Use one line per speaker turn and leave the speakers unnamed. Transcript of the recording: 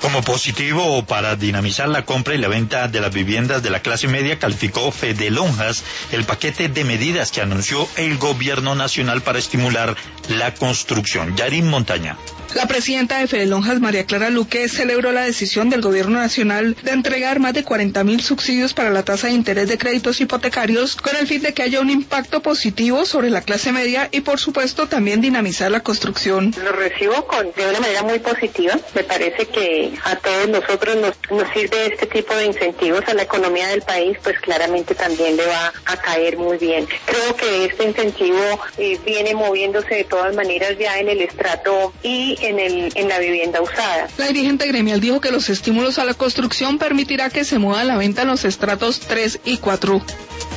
Como positivo para dinamizar la compra y la venta de las viviendas de la clase media, calificó Fedelonjas el paquete de medidas que anunció el gobierno nacional para estimular la construcción. Yarin Montaña.
La presidenta de Fedelonjas, María Clara Luque, celebró la decisión del gobierno nacional de entregar más de 40.000 subsidios para la tasa de interés de créditos hipotecarios con el fin de que haya un impacto positivo sobre la clase media y, por supuesto, también dinamizar la construcción.
Lo recibo de una manera muy positiva. Me parece que a todos nosotros nos sirve este tipo de incentivos a la economía del país, pues claramente también le va a caer muy bien. Creo que este incentivo viene moviéndose de todas maneras ya en el estrato y en la vivienda usada.
La dirigente gremial dijo que los estímulos a la construcción permitirá que se mueva la venta en los estratos 3 y 4.